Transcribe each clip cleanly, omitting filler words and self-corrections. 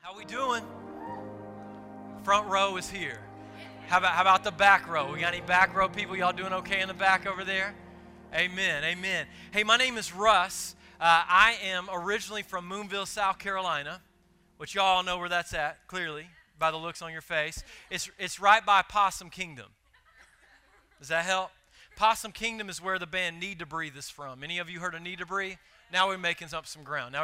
How we doing? Front row is here. How about the back row? We got any back row people? Y'all doing okay in the back over there? Amen, amen. Hey, my name is Russ. I am originally from Moonville, South Carolina, which y'all know where that's at, clearly, by the looks on your face. It's right by Possum Kingdom. Does that help? Possum Kingdom is where the band Need to Breathe is from. Any of you heard of Need to Breathe? Now we're making up some ground.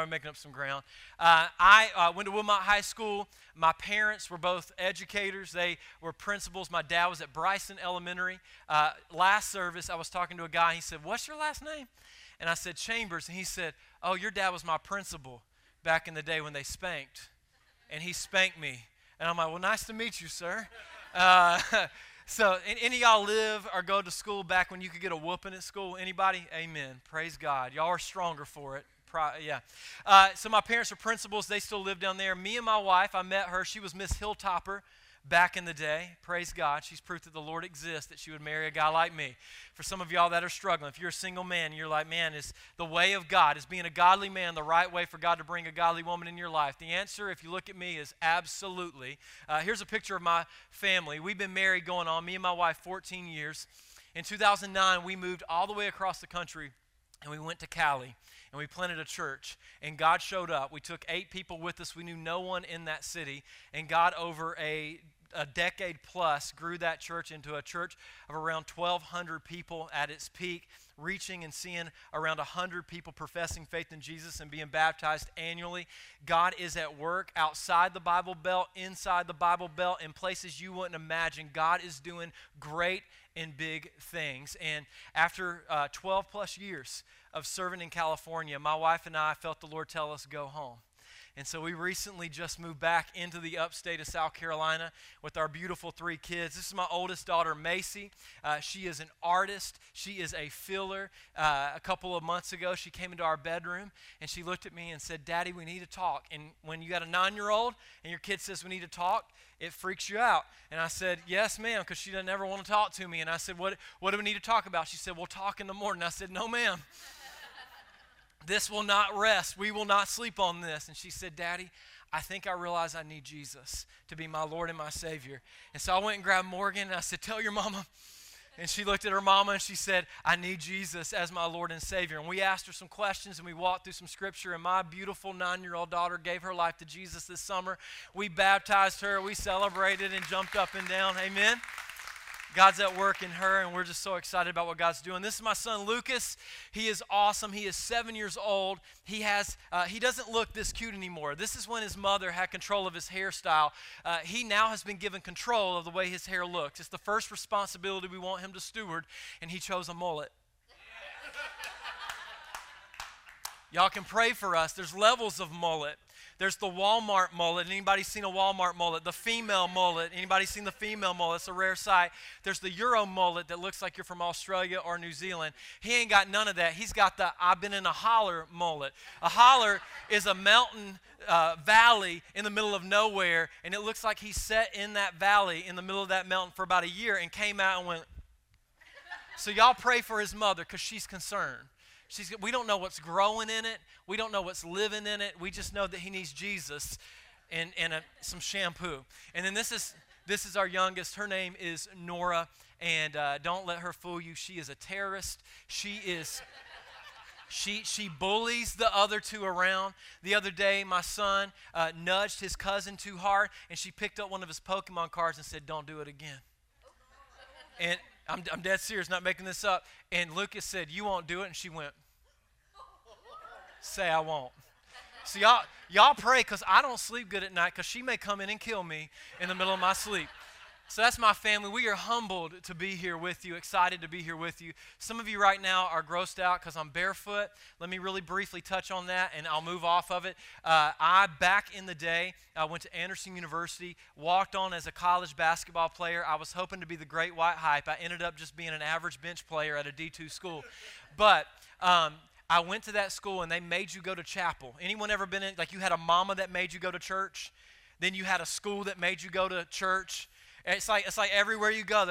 I went to Wilmot High School. My parents were both educators. They were principals. My dad was at Bryson Elementary. Last service, I was talking to a guy. He said, "What's your last name?" And I said, "Chambers." And he said, "Oh, your dad was my principal back in the day when they spanked. And he spanked me." And I'm like, "Well, nice to meet you, sir." So, any of y'all live or go to school back when you could get a whooping at school? Anybody? Amen. Praise God. Y'all are stronger for it. So my parents are principals. They still live down there. Me and my wife, I met her. She was Miss Hilltopper back in the day. Praise God. She's proof that the Lord exists, that she would marry a guy like me. For some of y'all that are struggling, if you're a single man and you're like, "Man, is the way of God, is being a godly man the right way for God to bring a godly woman in your life?" The answer, if you look at me, is absolutely. Here's a picture of my family. We've been married going on, me and my wife, 14 years. In 2009, we moved all the way across the country, and we went to Cali, and we planted a church, and God showed up. We took 8 people with us. We knew no one in that city, and God, over a decade plus, grew that church into a church of around 1,200 people at its peak, reaching and seeing around 100 people professing faith in Jesus and being baptized annually. God is at work outside the Bible Belt, inside the Bible Belt, in places you wouldn't imagine. God is doing great and big things. And after 12 plus years of serving in California, my wife and I felt the Lord tell us, "Go home." And so we recently just moved back into the upstate of South Carolina with our beautiful 3 kids. This is my oldest daughter, Macy. She is an artist. She is a filler. A couple of months ago, she came into our bedroom, and she looked at me and said, "Daddy, we need to talk." And when you got a 9-year-old and your kid says we need to talk, it freaks you out. And I said, "Yes, ma'am," because she doesn't ever want to talk to me. And I said, what do we need to talk about? She said, "We'll talk in the morning." I said, "No, ma'am. This will not rest. We will not sleep on this." And she said, "Daddy, I think I realize I need Jesus to be my Lord and my Savior." And so I went and grabbed Morgan, and I said, "Tell your mama." And she looked at her mama, and she said, "I need Jesus as my Lord and Savior." And we asked her some questions, and we walked through some scripture, and my beautiful 9-year-old daughter gave her life to Jesus this summer. We baptized her. We celebrated and jumped up and down. Amen. God's at work in her, and we're just so excited about what God's doing. This is my son, Lucas. He is awesome. He is 7 years old. He doesn't look this cute anymore. This is when his mother had control of his hairstyle. He now has been given control of the way his hair looks. It's the first responsibility we want him to steward, and he chose a mullet. Y'all can pray for us. There's levels of mullet. There's the Walmart mullet. Anybody seen a Walmart mullet? The female mullet. Anybody seen the female mullet? It's a rare sight. There's the Euro mullet that looks like you're from Australia or New Zealand. He ain't got none of that. He's got the "I've been in a holler" mullet. A holler is a mountain valley in the middle of nowhere, and it looks like he sat in that valley in the middle of that mountain for about a year and came out and went. So y'all pray for his mother, because she's concerned. We don't know what's growing in it. We don't know what's living in it. We just know that he needs Jesus and some shampoo. And then this is our youngest. Her name is Nora, and don't let her fool you. She is a terrorist. She bullies the other 2 around. The other day, my son nudged his cousin too hard, and she picked up one of his Pokemon cards and said, "Don't do it again." And I'm dead serious, not making this up. And Lucas said, "You won't do it," and she went, "Say I won't." So y'all pray, because I don't sleep good at night, because she may come in and kill me in the middle of my sleep. So that's my family. We are humbled to be here with you, excited to be here with you. Some of you right now are grossed out because I'm barefoot. Let me really briefly touch on that, and I'll move off of it. Back in the day, I went to Anderson University, walked on as a college basketball player. I was hoping to be the great white hype. I ended up just being an average bench player at a D2 school. But I went to that school, and they made you go to chapel. Anyone ever been in, like, you had a mama that made you go to church? Then you had a school that made you go to church? It's like everywhere you go, they're like,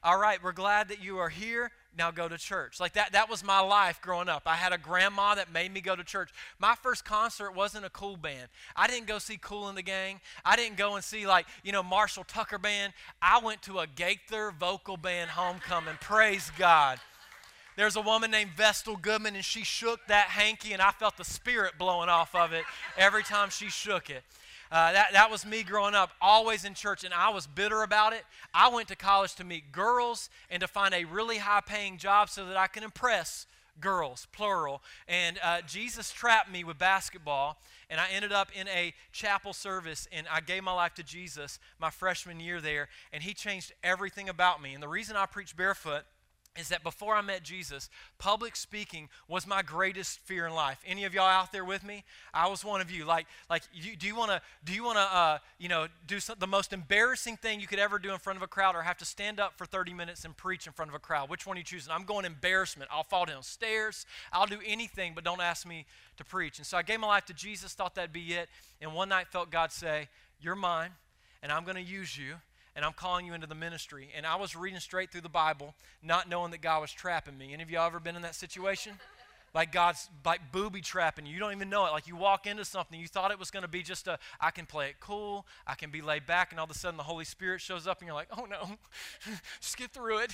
all right, we're glad that you are here. Now go to church. Like that was my life growing up. I had a grandma that made me go to church. My first concert wasn't a cool band. I didn't go see Kool and the Gang. I didn't go and see Marshall Tucker Band. I went to a Gaither vocal band homecoming. Praise God. There's a woman named Vestal Goodman, and she shook that hanky, and I felt the spirit blowing off of it every time she shook it. That was me growing up, always in church, and I was bitter about it. I went to college to meet girls and to find a really high-paying job so that I can impress girls, plural. And Jesus trapped me with basketball, and I ended up in a chapel service, and I gave my life to Jesus my freshman year there, and he changed everything about me. And the reason I preach barefoot is that before I met Jesus, public speaking was my greatest fear in life. Any of y'all out there with me? I was one of you. Do you want to do the most embarrassing thing you could ever do in front of a crowd, or have to stand up for 30 minutes and preach in front of a crowd? Which one are you choosing? I'm going embarrassment. I'll fall down stairs. I'll do anything, but don't ask me to preach. And so I gave my life to Jesus, thought that'd be it, and one night felt God say, "You're mine, and I'm going to use you, and I'm calling you into the ministry." And I was reading straight through the Bible, not knowing that God was trapping me. Any of y'all ever been in that situation? Like God's booby trapping you. You don't even know it. Like you walk into something, you thought it was going to be just I can play it cool, I can be laid back, and all of a sudden the Holy Spirit shows up and you're like, oh no, just get through it,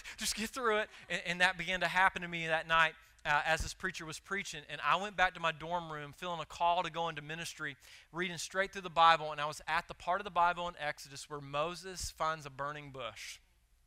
And that began to happen to me that night. As this preacher was preaching, and I went back to my dorm room feeling a call to go into ministry, reading straight through the Bible, and I was at the part of the Bible in Exodus where Moses finds a burning bush.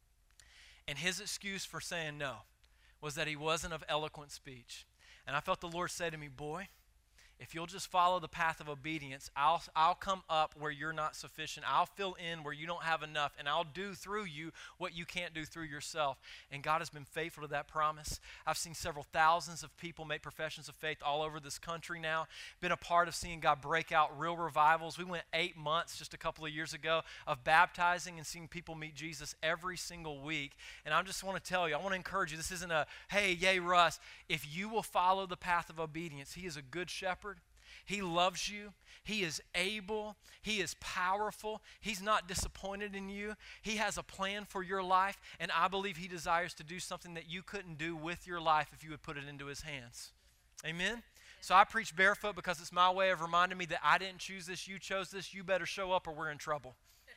And his excuse for saying no was that he wasn't of eloquent speech. And I felt the Lord say to me, boy, if you'll just follow the path of obedience, I'll come up where you're not sufficient. I'll fill in where you don't have enough, and I'll do through you what you can't do through yourself. And God has been faithful to that promise. I've seen several thousands of people make professions of faith all over this country now. Been a part of seeing God break out real revivals. We went 8 months just a couple of years ago of baptizing and seeing people meet Jesus every single week. And I just want to tell you, I want to encourage you, this isn't a, hey, yay, Russ. If you will follow the path of obedience, he is a good shepherd. He loves you. He is able. He is powerful. He's not disappointed in you. He has a plan for your life, and I believe he desires to do something that you couldn't do with your life if you would put it into his hands. Amen? So I preach barefoot because it's my way of reminding me that I didn't choose this, you chose this, you better show up or we're in trouble.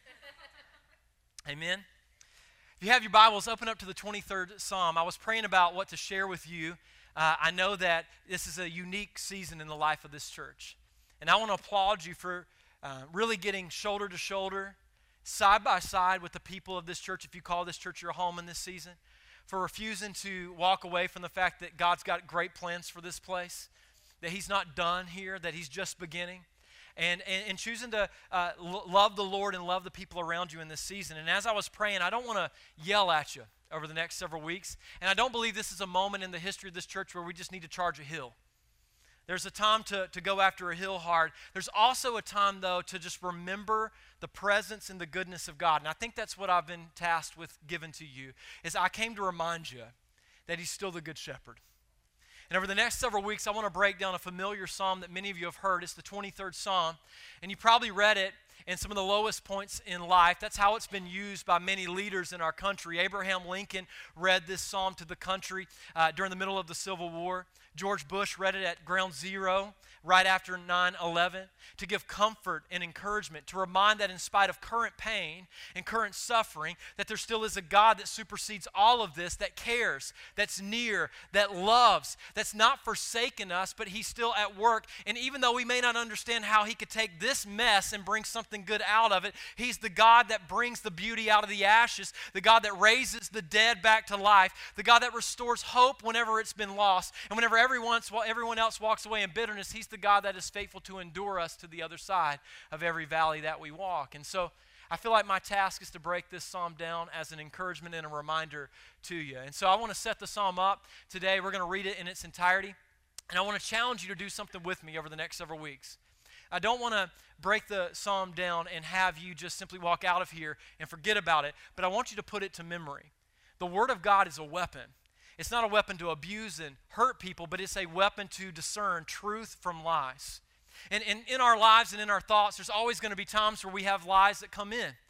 Amen? If you have your Bibles, open up to the 23rd Psalm. I was praying about what to share with you. I know that this is a unique season in the life of this church. And I want to applaud you for really getting shoulder to shoulder, side by side with the people of this church, if you call this church your home in this season, for refusing to walk away from the fact that God's got great plans for this place, that he's not done here, that he's just beginning, and choosing to love the Lord and love the people around you in this season. And as I was praying, I don't want to yell at you over the next several weeks. And I don't believe this is a moment in the history of this church where we just need to charge a hill. There's a time to go after a hill hard. There's also a time, though, to just remember the presence and the goodness of God. And I think that's what I've been tasked with giving to you, is I came to remind you that he's still the good shepherd. And over the next several weeks, I want to break down a familiar psalm that many of you have heard. It's the 23rd Psalm. And you probably read it in some of the lowest points in life. That's how it's been used by many leaders in our country. Abraham Lincoln read this psalm to the country during the middle of the Civil War. George Bush read it at ground zero right after 9/11 to give comfort and encouragement, to remind that in spite of current pain and current suffering, that there still is a God that supersedes all of this, that cares, that's near, that loves, that's not forsaken us, but he's still at work. And even though we may not understand how he could take this mess and bring something good out of it, he's the God that brings the beauty out of the ashes, the God that raises the dead back to life, the God that restores hope whenever it's been lost. And whenever everyone else walks away in bitterness, he's the God that is faithful to endure us to the other side of every valley that we walk. And so I feel like my task is to break this psalm down as an encouragement and a reminder to you. And so I want to set the psalm up today. We're going to read it in its entirety. And I want to challenge you to do something with me over the next several weeks. I don't want to break the psalm down and have you just simply walk out of here and forget about it, but I want you to put it to memory. The Word of God is a weapon. It's not a weapon to abuse and hurt people, but it's a weapon to discern truth from lies. And in our lives and in our thoughts, there's always going to be times where we have lies that come in. And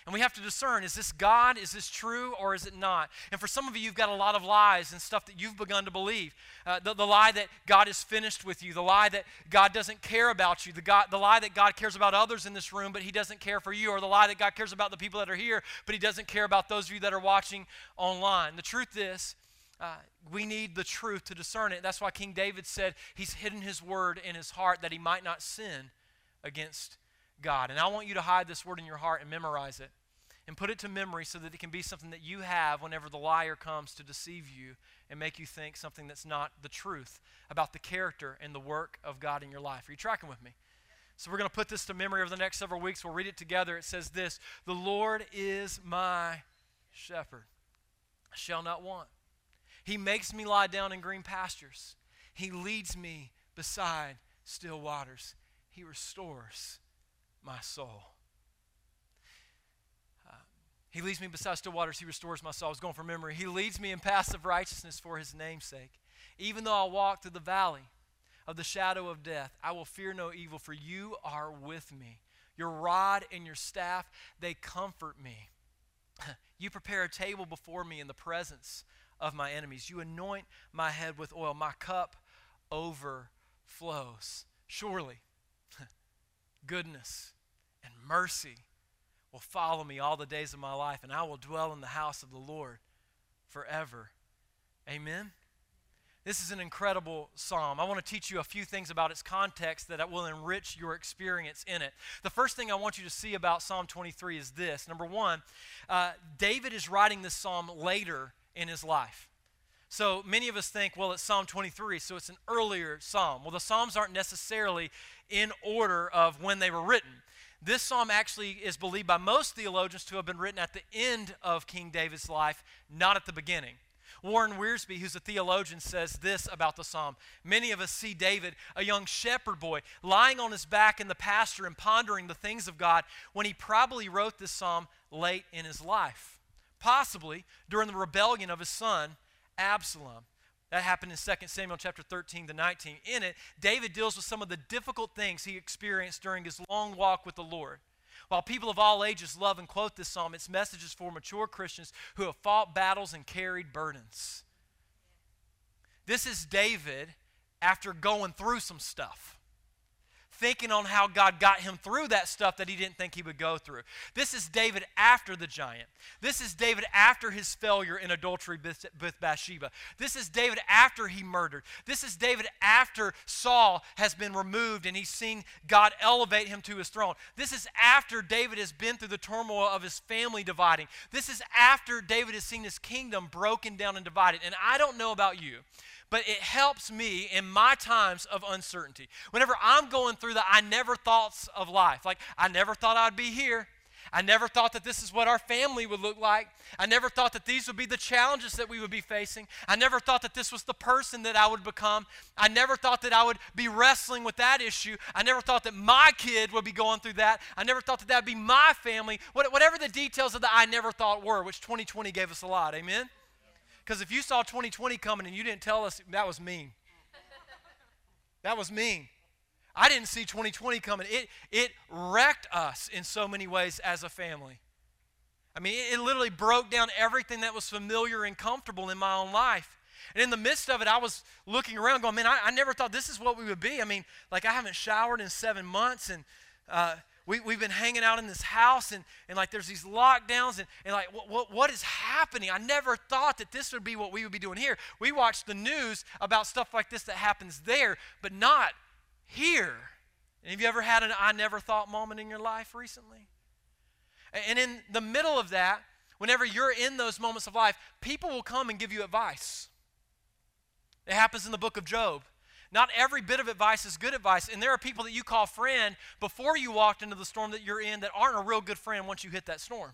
And we have to discern, is this God? Is this true, or is it not? And for some of you, you've got a lot of lies and stuff that you've begun to believe. The lie that God is finished with you, the lie that God doesn't care about you, the lie that God cares about others in this room, but he doesn't care for you, or the lie that God cares about the people that are here, but he doesn't care about those of you that are watching online. The truth is, we need the truth to discern it. That's why King David said he's hidden his word in his heart that he might not sin against God. And I want you to hide this word in your heart and memorize it and put it to memory so that it can be something that you have whenever the liar comes to deceive you and make you think something that's not the truth about the character and the work of God in your life. Are you tracking with me? So we're going to put this to memory over the next several weeks. We'll read it together. It says this: "The Lord is my shepherd. I shall not want. He makes me lie down in green pastures. He leads me beside still waters. He restores my soul." He leads me beside still waters. He restores my soul. I was going from memory. He leads me in paths of righteousness for his name's sake. Even though I walk through the valley of the shadow of death, I will fear no evil, for you are with me. Your rod and your staff, they comfort me. You prepare a table before me in the presence of my enemies. You anoint my head with oil. My cup overflows. Surely, goodness and mercy will follow me all the days of my life, and I will dwell in the house of the Lord forever. Amen? This is an incredible psalm. I want to teach you a few things about its context that will enrich your experience in it. The first thing I want you to see about Psalm 23 is this. Number one, David is writing this psalm later in his life. So many of us think, well, it's Psalm 23, so it's an earlier psalm. Well, the psalms aren't necessarily in order of when they were written. This psalm actually is believed by most theologians to have been written at the end of King David's life, not at the beginning. Warren Wiersbe, who's a theologian, says this about the psalm: "Many of us see David, a young shepherd boy, lying on his back in the pasture and pondering the things of God when he probably wrote this psalm late in his life, possibly during the rebellion of his son, Absalom." That happened in 2 Samuel chapter 13 to 19. In it, David deals with some of the difficult things he experienced during his long walk with the Lord. While people of all ages love and quote this psalm, its message is for mature Christians who have fought battles and carried burdens. This is David after going through some stuff, thinking on how God got him through that stuff that he didn't think he would go through. This is David after the giant. This is David after his failure in adultery with Bathsheba. This is David after he murdered. This is David after Saul has been removed and he's seen God elevate him to his throne. This is after David has been through the turmoil of his family dividing. This is after David has seen his kingdom broken down and divided. And I don't know about you, but it helps me in my times of uncertainty. Whenever I'm going through the I never thoughts of life, like I never thought I'd be here. I never thought that this is what our family would look like. I never thought that these would be the challenges that we would be facing. I never thought that this was the person that I would become. I never thought that I would be wrestling with that issue. I never thought that my kid would be going through that. I never thought that that would be my family. Whatever the details of the I never thought were, which 2020 gave us a lot. Amen? Because if you saw 2020 coming and you didn't tell us, that was mean. That was mean. I didn't see 2020 coming. It wrecked us in so many ways as a family. I mean, it literally broke down everything that was familiar and comfortable in my own life. And in the midst of it, I was looking around going, man, I never thought this is what we would be. I mean, like I haven't showered in 7 months, and we've been hanging out in this house, and like there's these lockdowns, and like what is happening? I never thought that this would be what we would be doing here. We watch the news about stuff like this that happens there, but not here. And have you ever had an I never thought moment in your life recently? And in the middle of that, whenever you're in those moments of life, people will come and give you advice. It happens in the book of Job. Not every bit of advice is good advice. And there are people that you call friend before you walked into the storm that you're in that aren't a real good friend once you hit that storm.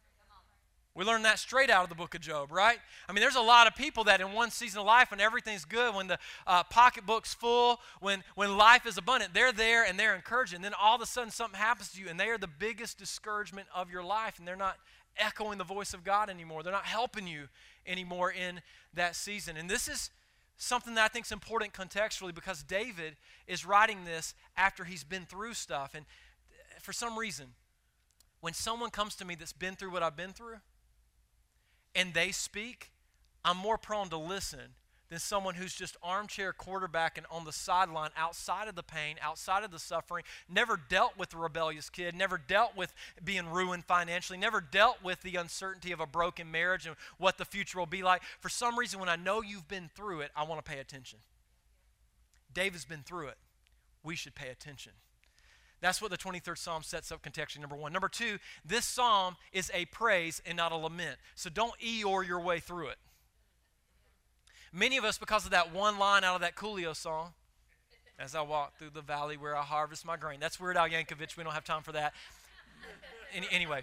We learned that straight out of the book of Job, right? I mean, there's a lot of people that in one season of life, when everything's good, when the pocketbook's full, when life is abundant, they're there and they're encouraging. Then all of a sudden something happens to you and they are the biggest discouragement of your life, and they're not echoing the voice of God anymore. They're not helping you anymore in that season. And this is something that I think is important contextually, because David is writing this after he's been through stuff. And for some reason, when someone comes to me that's been through what I've been through and they speak, I'm more prone to listen than someone who's just armchair quarterbacking on the sideline outside of the pain, outside of the suffering, never dealt with the rebellious kid, never dealt with being ruined financially, never dealt with the uncertainty of a broken marriage and what the future will be like. For some reason, when I know you've been through it, I want to pay attention. David's been through it. We should pay attention. That's what the 23rd Psalm sets up contextually, number one. Number two, this psalm is a praise and not a lament. So don't Eeyore your way through it. Many of us, because of that one line out of that Coolio song, as I walk through the valley where I harvest my grain. That's Weird Al Yankovic. We don't have time for that. Anyway.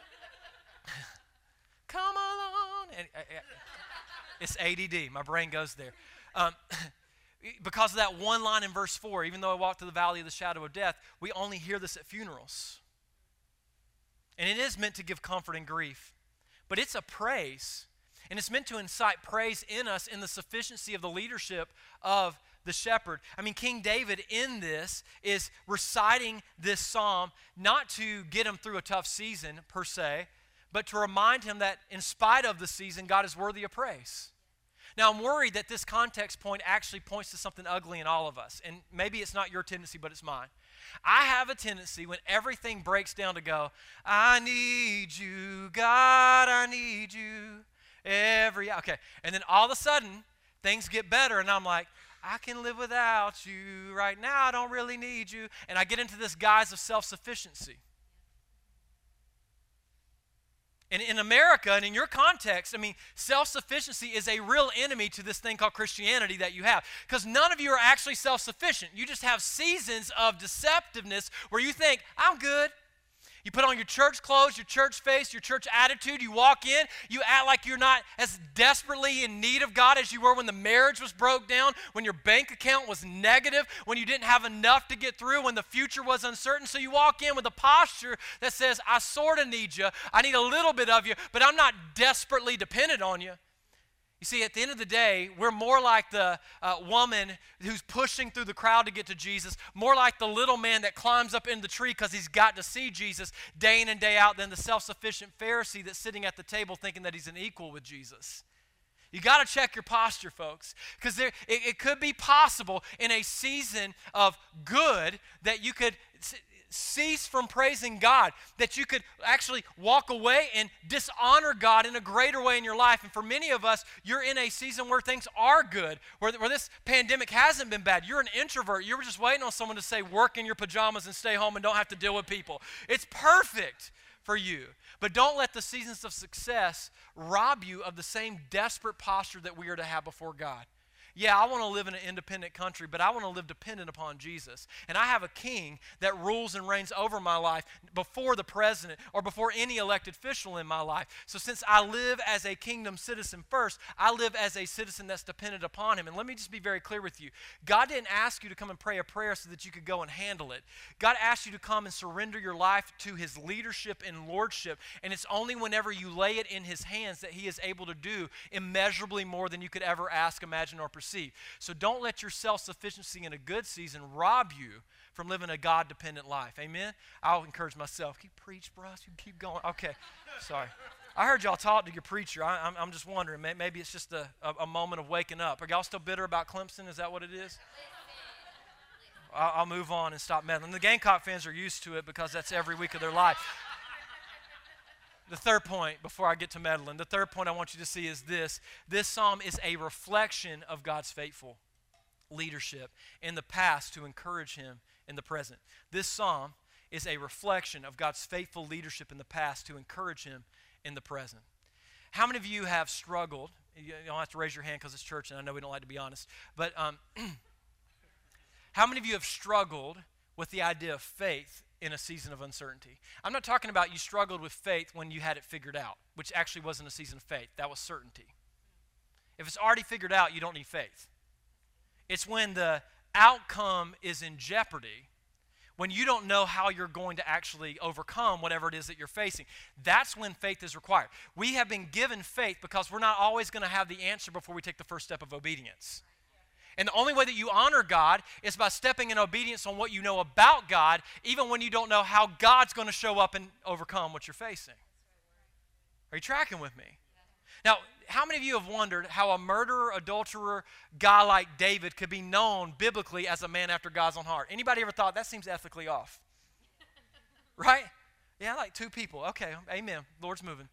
Come along. It's ADD. My brain goes there. Because of that one line in verse 4, even though I walk through the valley of the shadow of death, we only hear this at funerals. And it is meant to give comfort in grief. But it's a praise. And it's meant to incite praise in us in the sufficiency of the leadership of the shepherd. I mean, King David in this is reciting this psalm not to get him through a tough season per se, but to remind him that in spite of the season, God is worthy of praise. Now, I'm worried that this context point actually points to something ugly in all of us. And maybe it's not your tendency, but it's mine. I have a tendency when everything breaks down to go, I need you, God, I need you. Okay, and then all of a sudden, things get better, and I'm like, I can live without you right now. I don't really need you. And I get into this guise of self-sufficiency. And in America, and in your context, I mean, self-sufficiency is a real enemy to this thing called Christianity that you have. Because none of you are actually self-sufficient. You just have seasons of deceptiveness where you think, I'm good. You put on your church clothes, your church face, your church attitude. You walk in, you act like you're not as desperately in need of God as you were when the marriage was broke down, when your bank account was negative, when you didn't have enough to get through, when the future was uncertain. So you walk in with a posture that says, I sort of need you. I need a little bit of you, but I'm not desperately dependent on you. You see, at the end of the day, we're more like the woman who's pushing through the crowd to get to Jesus, more like the little man that climbs up in the tree because he's got to see Jesus day in and day out than the self-sufficient Pharisee that's sitting at the table thinking that he's an equal with Jesus. You got to check your posture, folks, because it could be possible in a season of good that you could cease from praising God, that you could actually walk away and dishonor God in a greater way in your life. And for many of us, you're in a season where things are good, where this pandemic hasn't been bad. You're an introvert. You're just waiting on someone to say, work in your pajamas and stay home and don't have to deal with people. It's perfect for you. But don't let the seasons of success rob you of the same desperate posture that we are to have before God. Yeah, I want to live in an independent country, but I want to live dependent upon Jesus. And I have a king that rules and reigns over my life before the president or before any elected official in my life. So since I live as a kingdom citizen first, I live as a citizen that's dependent upon him. And let me just be very clear with you. God didn't ask you to come and pray a prayer so that you could go and handle it. God asked you to come and surrender your life to his leadership and lordship. And it's only whenever you lay it in his hands that he is able to do immeasurably more than you could ever ask, imagine, or perceive. So don't let your self-sufficiency in a good season rob you from living a God-dependent life. Amen? I'll encourage myself. Keep preach, bro. You keep going. Okay. Sorry. I heard y'all talk to your preacher. I'm just wondering. Maybe it's just a moment of waking up. Are y'all still bitter about Clemson? Is that what it is? I'll move on and stop meddling. The Gamecock fans are used to it because that's every week of their life. The third point, before I get to meddling, the third point I want you to see is this. This psalm is a reflection of God's faithful leadership in the past to encourage him in the present. This psalm is a reflection of God's faithful leadership in the past to encourage him in the present. How many of you have struggled? You don't have to raise your hand because it's church and I know we don't like to be honest. But how many of you have struggled with the idea of faith in a season of uncertainty? I'm not talking about you struggled with faith when you had it figured out, which actually wasn't a season of faith. That was certainty. If it's already figured out, you don't need faith. It's when the outcome is in jeopardy, when you don't know how you're going to actually overcome whatever it is that you're facing. That's when faith is required. We have been given faith because we're not always going to have the answer before we take the first step of obedience. And the only way that you honor God is by stepping in obedience on what you know about God, even when you don't know how God's going to show up and overcome what you're facing. Are you tracking with me? Now, how many of you have wondered how a murderer, adulterer, guy like David could be known biblically as a man after God's own heart? Anybody ever thought that seems ethically off? Right? Yeah, like 2 people. Okay, amen. Lord's moving.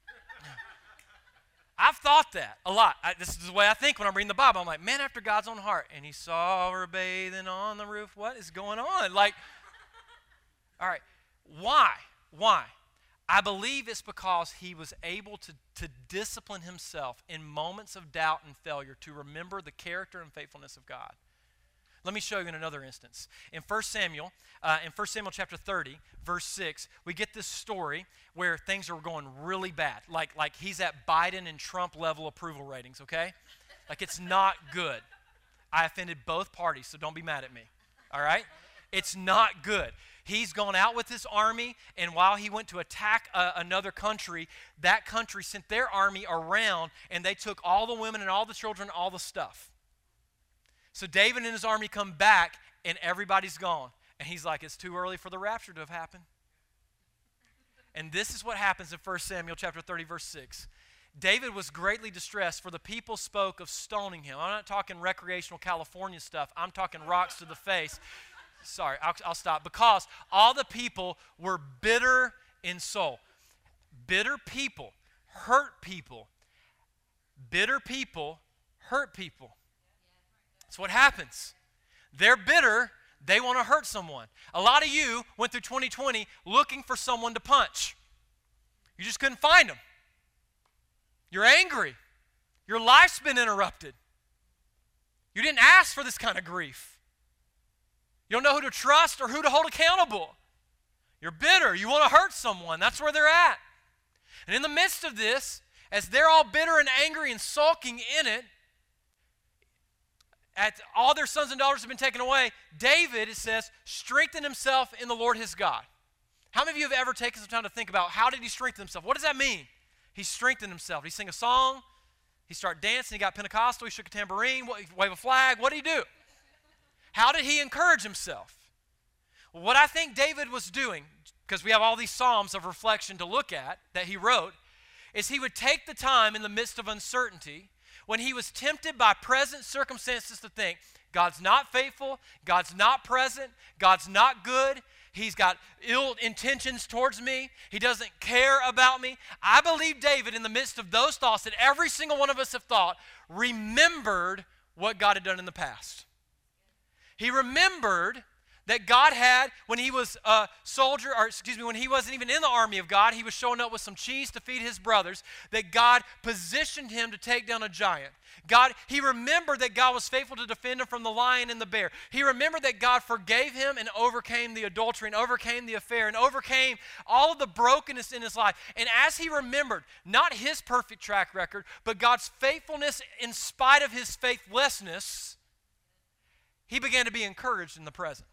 I've thought that a lot. This is the way I think when I'm reading the Bible. I'm like, man after God's own heart. And he saw her bathing on the roof. What is going on? Like, all right, why? Why? I believe it's because he was able to discipline himself in moments of doubt and failure to remember the character and faithfulness of God. Let me show you in another instance. In 1 Samuel chapter 30, verse 6, we get this story where things are going really bad. Like he's at Biden and Trump level approval ratings, okay? Like it's not good. I offended both parties, so don't be mad at me, all right? It's not good. He's gone out with his army, and while he went to attack another country, that country sent their army around, and they took all the women and all the children, all the stuff. So David and his army come back, and everybody's gone. And he's like, it's too early for the rapture to have happened. And this is what happens in 1 Samuel chapter 30, verse 6. David was greatly distressed, for the people spoke of stoning him. I'm not talking recreational California stuff. I'm talking rocks to the face. Sorry, I'll stop. Because all the people were bitter in soul. Bitter people hurt people. Bitter people hurt people. That's what happens. They're bitter. They want to hurt someone. A lot of you went through 2020 looking for someone to punch. You just couldn't find them. You're angry. Your life's been interrupted. You didn't ask for this kind of grief. You don't know who to trust or who to hold accountable. You're bitter. You want to hurt someone. That's where they're at. And in the midst of this, as they're all bitter and angry and sulking in it, all their sons and daughters have been taken away, David, it says, strengthened himself in the Lord his God. How many of you have ever taken some time to think about how did he strengthen himself? What does that mean? He strengthened himself. He sang a song. He started dancing. He got Pentecostal. He shook a tambourine, waved a flag. What did he do? How did he encourage himself? Well, what I think David was doing, because we have all these psalms of reflection to look at that he wrote, is he would take the time in the midst of uncertainty when he was tempted by present circumstances to think, God's not faithful, God's not present, God's not good, he's got ill intentions towards me, he doesn't care about me. I believe David, in the midst of those thoughts that every single one of us have thought, remembered what God had done in the past. He remembered that God had, when he was a soldier, when he wasn't even in the army of God, he was showing up with some cheese to feed his brothers, that God positioned him to take down a giant. He remembered that God was faithful to defend him from the lion and the bear. He remembered that God forgave him and overcame the adultery and overcame the affair and overcame all of the brokenness in his life. And as he remembered, not his perfect track record, but God's faithfulness in spite of his faithlessness, he began to be encouraged in the present.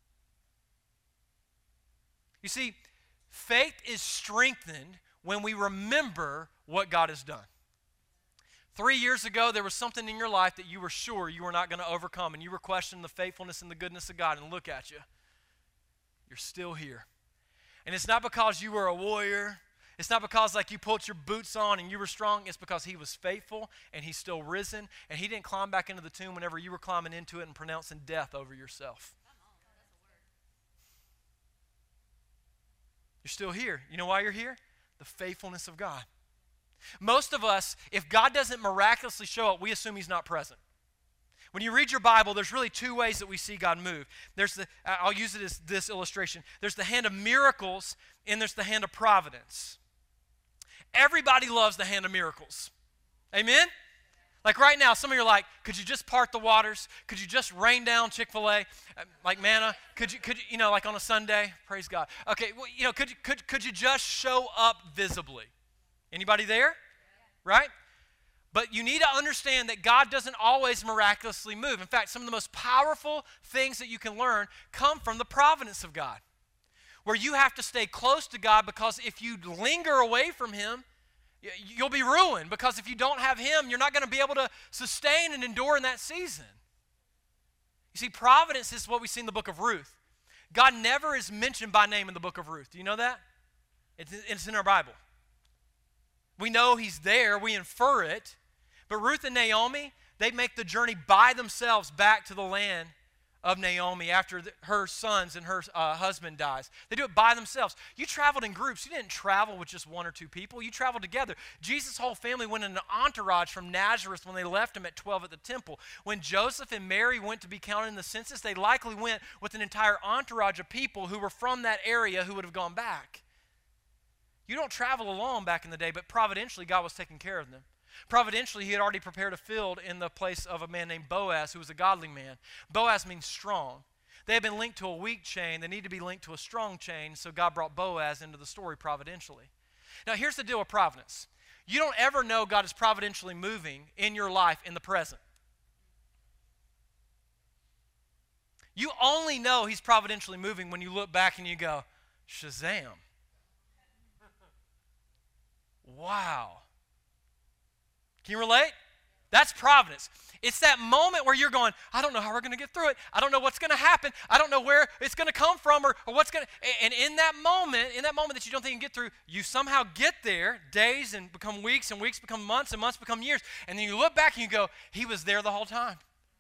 You see, faith is strengthened when we remember what God has done. 3 years ago, there was something in your life that you were sure you were not going to overcome, and you were questioning the faithfulness and the goodness of God, and look at you. You're still here. And it's not because you were a warrior. It's not because you put your boots on and you were strong. It's because he was faithful, and he's still risen, and he didn't climb back into the tomb whenever you were climbing into it and pronouncing death over yourself. You're still here. You know why you're here? The faithfulness of God. Most of us, if God doesn't miraculously show up, we assume he's not present. When you read your Bible, there's really 2 ways that we see God move. I'll use it as this illustration. There's the hand of miracles, and there's the hand of providence. Everybody loves the hand of miracles. Amen? Like right now, some of you are like, could you just part the waters? Could you just rain down Chick-fil-A, like manna? Could you, like on a Sunday? Praise God. Okay, well, could you just show up visibly? Anybody there? Right? But you need to understand that God doesn't always miraculously move. In fact, some of the most powerful things that you can learn come from the providence of God, where you have to stay close to God, because if you linger away from him, you'll be ruined, because if you don't have him, you're not going to be able to sustain and endure in that season. You see, providence is what we see in the book of Ruth. God never is mentioned by name in the book of Ruth. Do you know that? It's in our Bible. We know he's there. We infer it. But Ruth and Naomi, they make the journey by themselves back to the land of Naomi after her sons and her husband dies. They do it by themselves. You traveled in groups. You didn't travel with just one or two people. You traveled together. Jesus' whole family went in an entourage from Nazareth when they left him at 12 at the temple. When Joseph and Mary went to be counted in the census, they likely went with an entire entourage of people who were from that area who would have gone back. You don't travel alone back in the day, but providentially God was taking care of them. Providentially, he had already prepared a field in the place of a man named Boaz, who was a godly man. Boaz means strong. They had been linked to a weak chain. They need to be linked to a strong chain, so God brought Boaz into the story providentially. Now, here's the deal with providence. You don't ever know God is providentially moving in your life in the present. You only know he's providentially moving when you look back and you go, Shazam. Wow. Can you relate? That's providence. It's that moment where you're going, I don't know how we're going to get through it. I don't know what's going to happen. I don't know where it's going to come from or what's going to. And in that moment that you don't think you can get through, you somehow get there, days and become weeks, and weeks become months, and months become years. And then you look back and you go, he was there the whole time.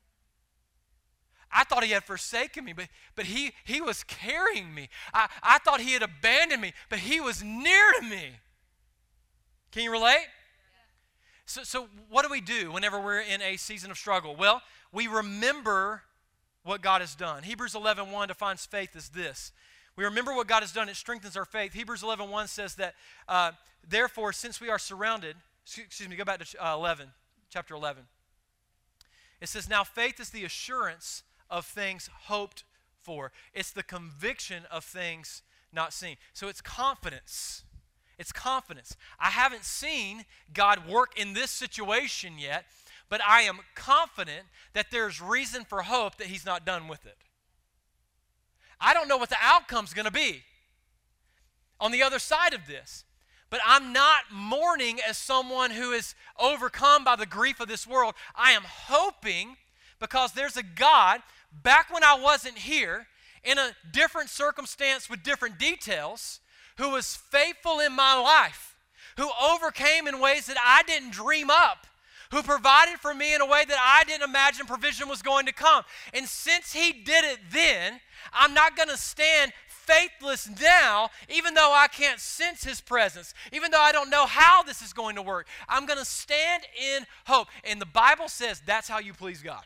I thought he had forsaken me, but he was carrying me. I thought he had abandoned me, but he was near to me. Can you relate? So what do we do whenever we're in a season of struggle? Well, we remember what God has done. Hebrews 11:1 defines faith as this. We remember what God has done. It strengthens our faith. Hebrews 11:1 says that, therefore, since we are surrounded, go back to chapter 11. It says, now faith is the assurance of things hoped for. It's the conviction of things not seen. So it's confidence. It's confidence. I haven't seen God work in this situation yet, but I am confident that there's reason for hope that he's not done with it. I don't know what the outcome's going to be on the other side of this, but I'm not mourning as someone who is overcome by the grief of this world. I am hoping because there's a God, back when I wasn't here, in a different circumstance with different details, who was faithful in my life, who overcame in ways that I didn't dream up, who provided for me in a way that I didn't imagine provision was going to come. And since he did it then, I'm not going to stand faithless now, even though I can't sense his presence, even though I don't know how this is going to work. I'm going to stand in hope. And the Bible says that's how you please God.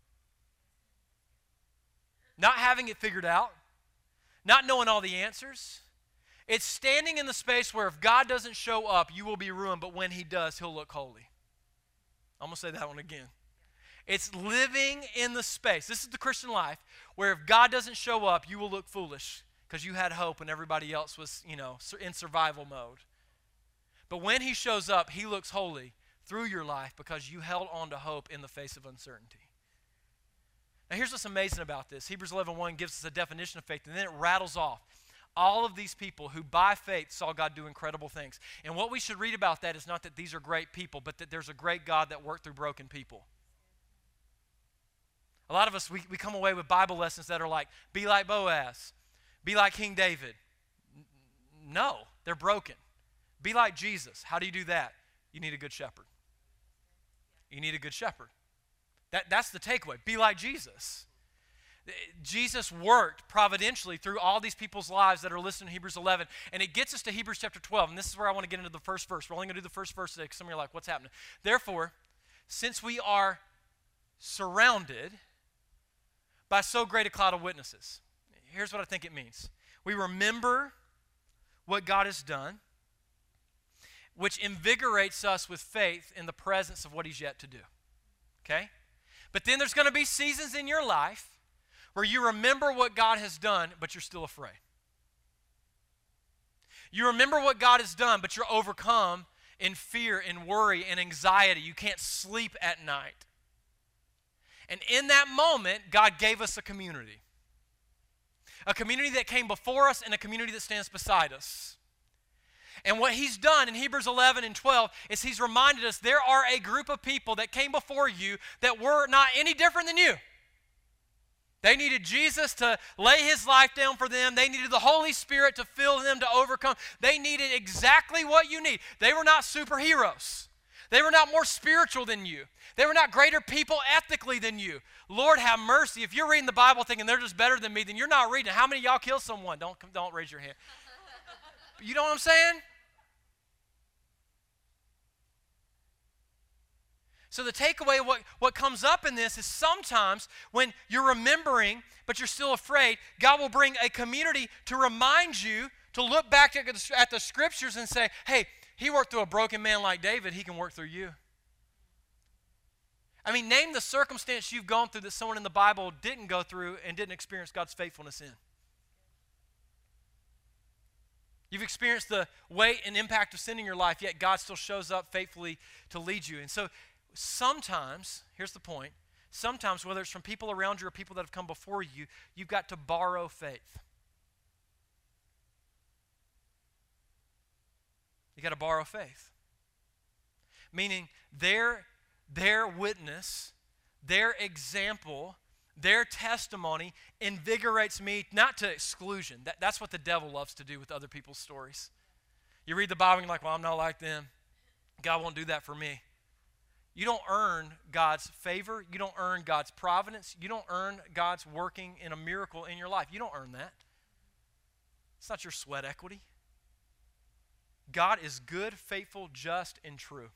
Not having it figured out, not knowing all the answers. It's standing in the space where if God doesn't show up, you will be ruined, but when he does, he'll look holy. I'm going to say that one again. It's living in the space. This is the Christian life where if God doesn't show up, you will look foolish because you had hope when everybody else was, in survival mode. But when he shows up, he looks holy through your life because you held on to hope in the face of uncertainty. Now here's what's amazing about this. Hebrews 11:1 gives us a definition of faith, and then it rattles off all of these people who by faith saw God do incredible things. And what we should read about that is not that these are great people, but that there's a great God that worked through broken people. A lot of us, we come away with Bible lessons that are like, be like Boaz, be like King David. No, they're broken. Be like Jesus. How do you do that? You need a good shepherd. You need a good shepherd. That's the takeaway. Be like Jesus. Jesus worked providentially through all these people's lives that are listed in Hebrews 11, and it gets us to Hebrews chapter 12, and this is where I want to get into the first verse. We're only going to do the first verse today because some of you are like, what's happening? Therefore, since we are surrounded by so great a cloud of witnesses, here's what I think it means. We remember what God has done, which invigorates us with faith in the presence of what he's yet to do, okay? But then there's going to be seasons in your life where you remember what God has done, but you're still afraid. You remember what God has done, but you're overcome in fear and worry and anxiety. You can't sleep at night. And in that moment, God gave us a community. A community that came before us and a community that stands beside us. And what he's done in Hebrews 11 and 12 is he's reminded us there are a group of people that came before you that were not any different than you. They needed Jesus to lay his life down for them. They needed the Holy Spirit to fill them to overcome. They needed exactly what you need. They were not superheroes. They were not more spiritual than you. They were not greater people ethically than you. Lord, have mercy. If you're reading the Bible thinking they're just better than me, then you're not reading it. How many of y'all killed someone? Don't raise your hand. You know what I'm saying? So the takeaway, what comes up in this is sometimes when you're remembering, but you're still afraid, God will bring a community to remind you to look back at the scriptures and say, hey, he worked through a broken man like David, he can work through you. I mean, name the circumstance you've gone through that someone in the Bible didn't go through and didn't experience God's faithfulness in. You've experienced the weight and impact of sin in your life, yet God still shows up faithfully to lead you. And so sometimes, here's the point, sometimes whether it's from people around you or people that have come before you, you've got to borrow faith. You got to borrow faith. Meaning their witness, their example, their testimony invigorates me, not to exclusion. That's what the devil loves to do with other people's stories. You read the Bible and you're like, well, I'm not like them. God won't do that for me. You don't earn God's favor. You don't earn God's providence. You don't earn God's working in a miracle in your life. You don't earn that. It's not your sweat equity. God is good, faithful, just, and true.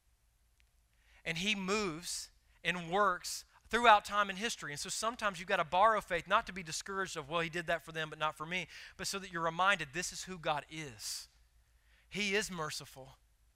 And he moves and works throughout time and history. And so sometimes you've got to borrow faith, not to be discouraged of, well, he did that for them, but not for me, but so that you're reminded this is who God is. He is merciful.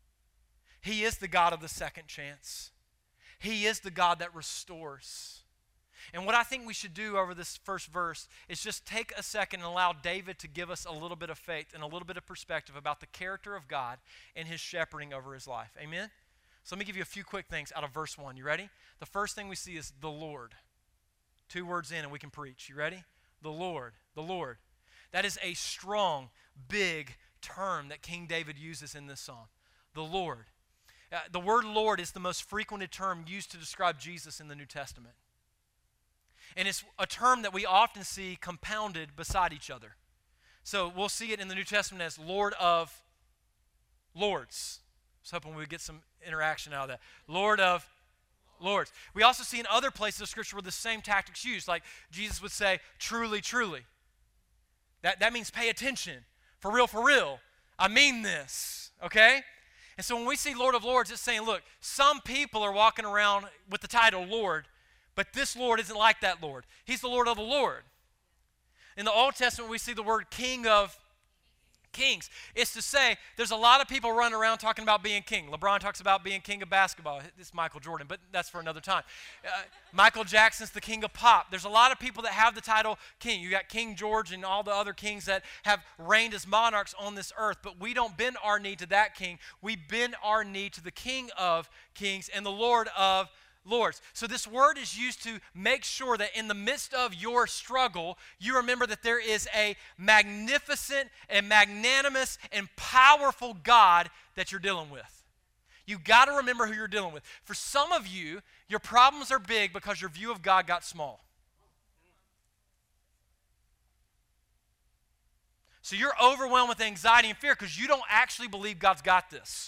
He is the God of the second chance. He is the God that restores. And what I think we should do over this first verse is just take a second and allow David to give us a little bit of faith and a little bit of perspective about the character of God and his shepherding over his life. Amen? So let me give you a few quick things out of verse 1. You ready? The first thing we see is the Lord. 2 words in and we can preach. You ready? The Lord. The Lord. That is a strong, big term that King David uses in this psalm. The Lord. The word Lord is the most frequented term used to describe Jesus in the New Testament. And it's a term that we often see compounded beside each other. So we'll see it in the New Testament as Lord of Lords. I was hoping we would get some interaction out of that. Lord of Lords. We also see in other places of Scripture where the same tactics used, like Jesus would say, truly, truly. That means pay attention. For real, I mean this, okay? And so when we see Lord of Lords, it's saying, look, some people are walking around with the title Lord, but this Lord isn't like that Lord. He's the Lord of the Lord. In the Old Testament, we see the word King of Kings. It's to say there's a lot of people running around talking about being king. LeBron talks about being king of basketball. It's Michael Jordan, but that's for another time. Michael Jackson's the king of pop. There's a lot of people that have the title king. You got King George and all the other kings that have reigned as monarchs on this earth, but we don't bend our knee to that king. We bend our knee to the King of Kings and the Lord of Lords. So this word is used to make sure that in the midst of your struggle, you remember that there is a magnificent and magnanimous and powerful God that you're dealing with. You got to remember who you're dealing with. For some of you, your problems are big because your view of God got small. So you're overwhelmed with anxiety and fear because you don't actually believe God's got this.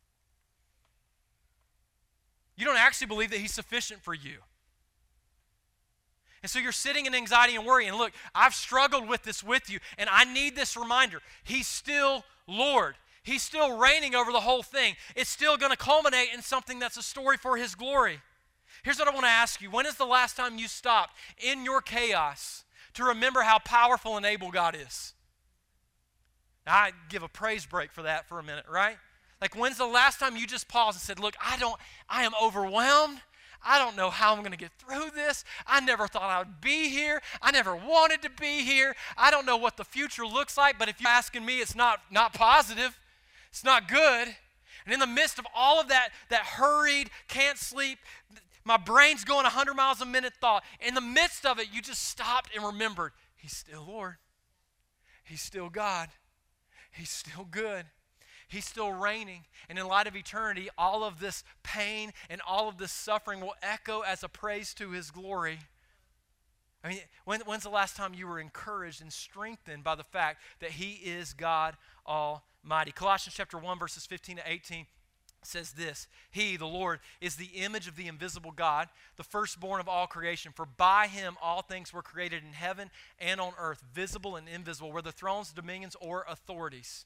You don't actually believe that he's sufficient for you. And so you're sitting in anxiety and worry. And look, I've struggled with this with you, and I need this reminder. He's still Lord. He's still reigning over the whole thing. It's still going to culminate in something that's a story for his glory. Here's what I want to ask you. When is the last time you stopped in your chaos to remember how powerful and able God is? Now, I give a praise break for that for a minute, right? Like, when's the last time you just paused and said, look, I am overwhelmed. I don't know how I'm going to get through this. I never thought I would be here. I never wanted to be here. I don't know what the future looks like, but if you're asking me, it's not positive. It's not good. And in the midst of all of that hurried, can't sleep, my brain's going 100 miles a minute thought. In the midst of it, you just stopped and remembered, he's still Lord. He's still God. He's still good. He's still reigning. And in light of eternity, all of this pain and all of this suffering will echo as a praise to his glory. I mean, when's the last time you were encouraged and strengthened by the fact that he is God Almighty? Colossians chapter 1, verses 15 to 18 says this: He, the Lord, is the image of the invisible God, the firstborn of all creation. For by him all things were created in heaven and on earth, visible and invisible, whether thrones, dominions, or authorities.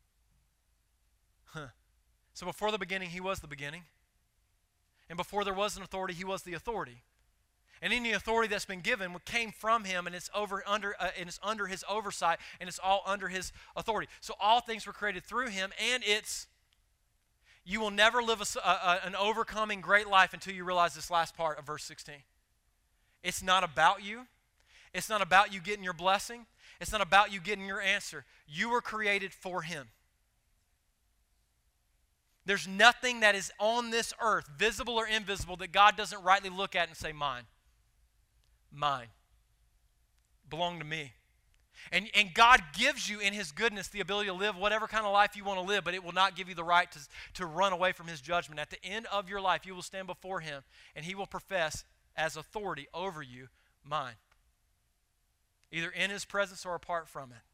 So before the beginning, he was the beginning. And before there was an authority, he was the authority. And any authority that's been given came from him, and it's under his oversight, and it's all under his authority. So all things were created through him, and you will never live an overcoming great life until you realize this last part of verse 16. It's not about you. It's not about you getting your blessing. It's not about you getting your answer. You were created for him. There's nothing that is on this earth, visible or invisible, that God doesn't rightly look at and say, mine. Mine. Belong to me. And God gives you in his goodness the ability to live whatever kind of life you want to live, but it will not give you the right to run away from his judgment. At the end of your life, you will stand before him, and he will profess as authority over you, mine. Either in his presence or apart from it.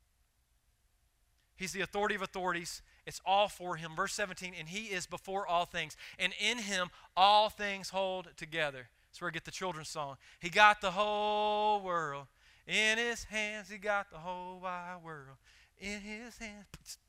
He's the authority of authorities. It's all for him. Verse 17, and he is before all things, and in him all things hold together. That's where we get the children's song. He got the whole world in his hands. He got the whole wide world in his hands.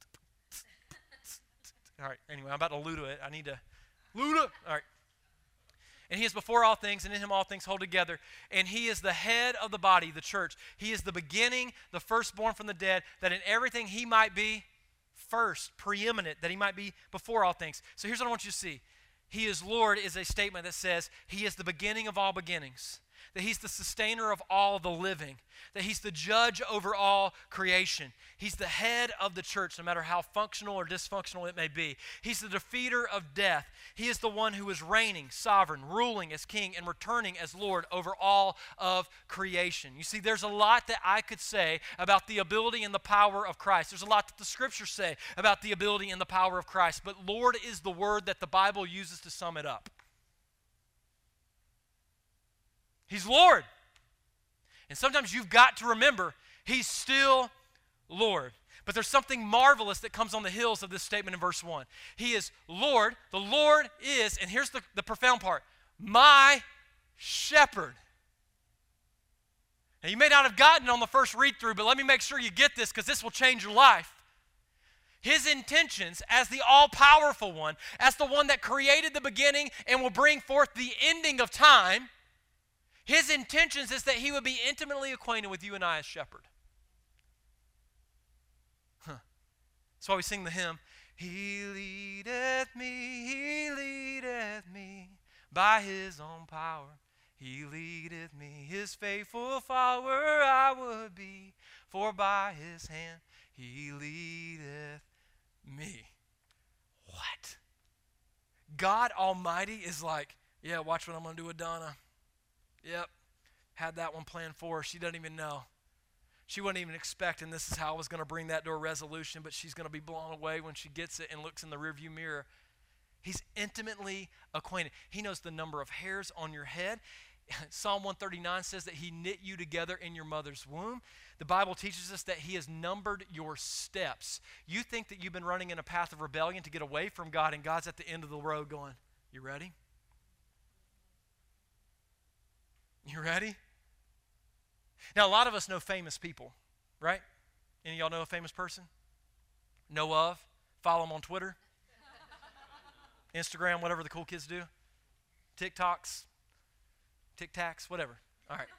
All right, anyway, I'm about to Luda it. I need to Luda. All right. And he is before all things, and in him all things hold together. And he is the head of the body, the church. He is the beginning, the firstborn from the dead, that in everything he might be first, preeminent, that he might be before all things. So here's what I want you to see. He is Lord is a statement that says he is the beginning of all beginnings, that he's the sustainer of all the living, that he's the judge over all creation. He's the head of the church, no matter how functional or dysfunctional it may be. He's the defeater of death. He is the one who is reigning, sovereign, ruling as king, and returning as Lord over all of creation. You see, there's a lot that I could say about the ability and the power of Christ. There's a lot that the scriptures say about the ability and the power of Christ, but Lord is the word that the Bible uses to sum it up. He's Lord. And sometimes you've got to remember, he's still Lord. But there's something marvelous that comes on the heels of this statement in verse 1. He is Lord. The Lord is, and here's the profound part, my shepherd. Now, you may not have gotten it on the first read through, but let me make sure you get this, because this will change your life. His intentions as the all-powerful one, as the one that created the beginning and will bring forth the ending of time, his intentions is that he would be intimately acquainted with you and I as shepherd. That's why we sing the hymn, He leadeth me by his own power. He leadeth me, his faithful follower I would be, for by his hand he leadeth me. What? God Almighty is like, yeah, watch what I'm going to do with Donna. Yep, had that one planned for her. She doesn't even know. She wasn't even expecting this is how I was going to bring that to a resolution, but she's going to be blown away when she gets it and looks in the rearview mirror. He's intimately acquainted. He knows the number of hairs on your head. Psalm 139 says that he knit you together in your mother's womb. The Bible teaches us that he has numbered your steps. You think that you've been running in a path of rebellion to get away from God, and God's at the end of the road going, you ready? You ready? Now, a lot of us know famous people, right? Any of y'all know a famous person? Know of? Follow them on Twitter? Instagram, whatever the cool kids do? TikToks? Tic Tacs? Whatever. All right.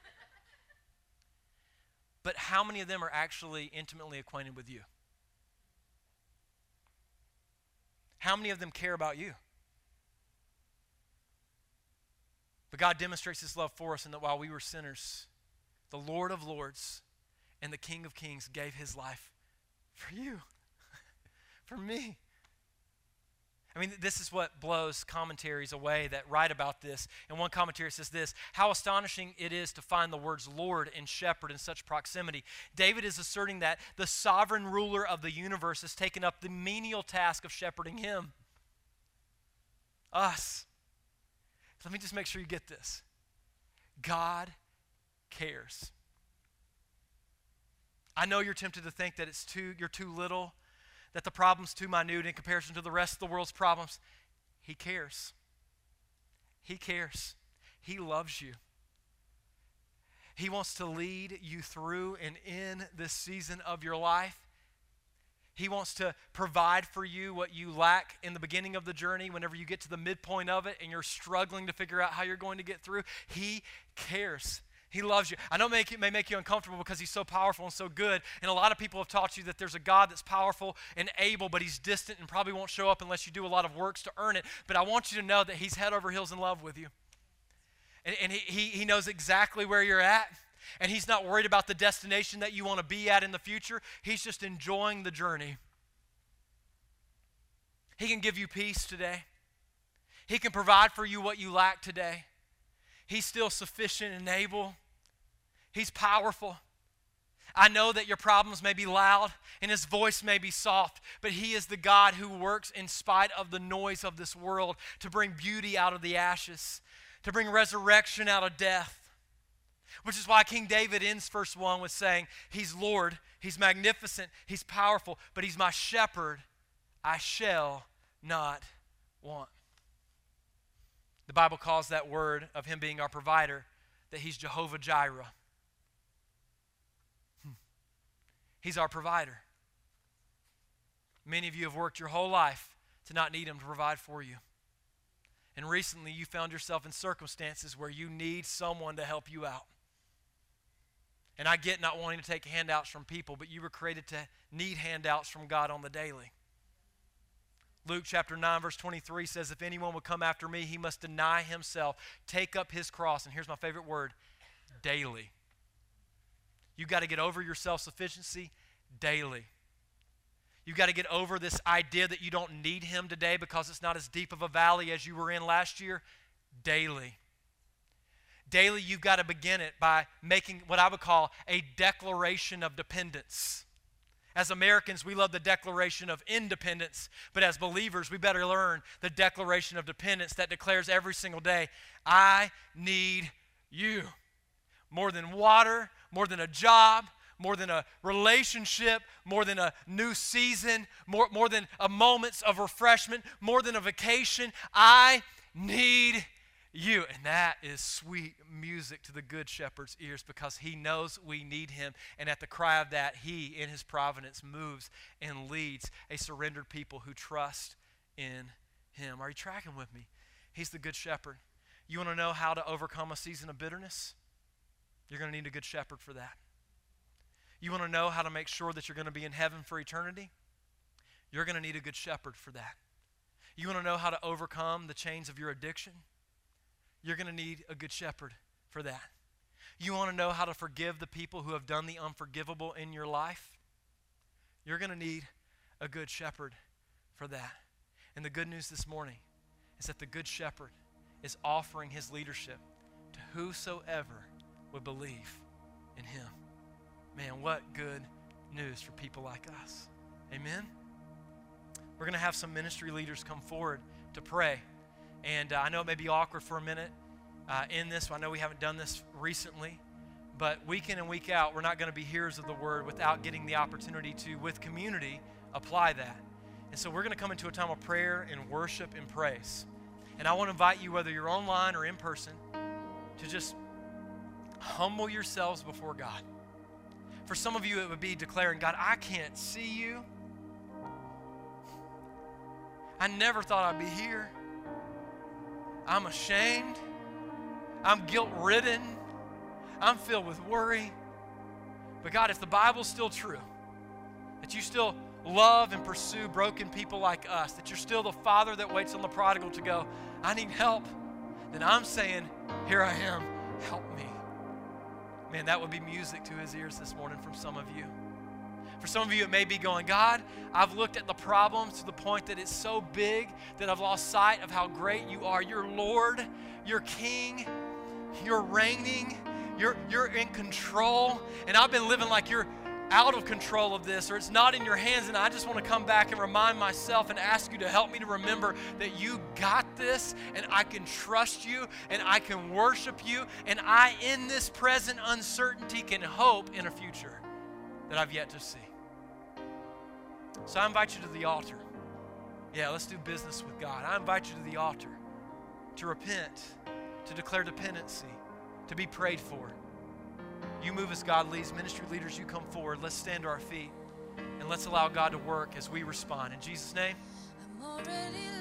But how many of them are actually intimately acquainted with you? How many of them care about you? But God demonstrates his love for us in that while we were sinners, the Lord of Lords and the King of Kings gave his life for you, for me. I mean, this is what blows commentaries away that write about this. And one commentary says this, how astonishing it is to find the words Lord and shepherd in such proximity. David is asserting that the sovereign ruler of the universe has taken up the menial task of shepherding him. Us. Let me just make sure you get this. God cares. I know you're tempted to think that you're too little, that the problem's too minute in comparison to the rest of the world's problems. He cares. He cares. He loves you. He wants to lead you through and in this season of your life. He wants to provide for you what you lack in the beginning of the journey, whenever you get to the midpoint of it and you're struggling to figure out how you're going to get through. He cares. He loves you. I know it may make you uncomfortable because he's so powerful and so good, and a lot of people have taught you that there's a God that's powerful and able, but he's distant and probably won't show up unless you do a lot of works to earn it. But I want you to know that he's head over heels in love with you. And he knows exactly where you're at. And he's not worried about the destination that you want to be at in the future. He's just enjoying the journey. He can give you peace today. He can provide for you what you lack today. He's still sufficient and able. He's powerful. I know that your problems may be loud and his voice may be soft, but he is the God who works in spite of the noise of this world to bring beauty out of the ashes, to bring resurrection out of death. Which is why King David ends verse 1 with saying, he's Lord, he's magnificent, he's powerful, but he's my shepherd, I shall not want. The Bible calls that word of him being our provider that he's Jehovah Jireh. He's our provider. Many of you have worked your whole life to not need him to provide for you. And recently you found yourself in circumstances where you need someone to help you out. And I get not wanting to take handouts from people, but you were created to need handouts from God on the daily. Luke chapter 9, verse 23 says, if anyone would come after me, he must deny himself, take up his cross, and here's my favorite word, daily. You got to get over your self-sufficiency daily. You got to get over this idea that you don't need him today because it's not as deep of a valley as you were in last year, daily. Daily, you've got to begin it by making what I would call a declaration of dependence. As Americans, we love the declaration of independence, but as believers, we better learn the declaration of dependence that declares every single day, I need you. More than water, more than a job, more than a relationship, more than a new season, more than a moments of refreshment, more than a vacation, I need you. And that is sweet music to the good shepherd's ears because he knows we need him. And at the cry of that, he, in his providence, moves and leads a surrendered people who trust in him. Are you tracking with me? He's the good shepherd. You want to know how to overcome a season of bitterness? You're going to need a good shepherd for that. You want to know how to make sure that you're going to be in heaven for eternity? You're going to need a good shepherd for that. You want to know how to overcome the chains of your addiction? You're going to need a good shepherd for that. You want to know how to forgive the people who have done the unforgivable in your life? You're going to need a good shepherd for that. And the good news this morning is that the good shepherd is offering his leadership to whosoever would believe in him. Man, what good news for people like us. Amen? We're going to have some ministry leaders come forward to pray. And I know it may be awkward for a minute in this. I know we haven't done this recently. But week in and week out, we're not going to be hearers of the word without getting the opportunity to, with community, apply that. And so we're going to come into a time of prayer and worship and praise. And I want to invite you, whether you're online or in person, to just humble yourselves before God. For some of you, it would be declaring, God, I can't see you. I never thought I'd be here. I'm ashamed. I'm guilt-ridden. I'm filled with worry. But God, if the Bible's still true, that you still love and pursue broken people like us, that you're still the Father that waits on the prodigal to go, I need help, then I'm saying, here I am, help me. Man, that would be music to his ears this morning from some of you. For some of you, it may be going, God, I've looked at the problems to the point that it's so big that I've lost sight of how great you are. You're Lord, you're King, you're reigning, you're in control, and I've been living like you're out of control of this, or it's not in your hands, and I just want to come back and remind myself and ask you to help me to remember that you got this, and I can trust you, and I can worship you, and I, in this present uncertainty, can hope in a future that I've yet to see. So I invite you to the altar. Yeah, let's do business with God. I invite you to the altar to repent, to declare dependency, to be prayed for. You move as God leads. Ministry leaders, you come forward. Let's stand to our feet and let's allow God to work as we respond. In Jesus' name. I'm already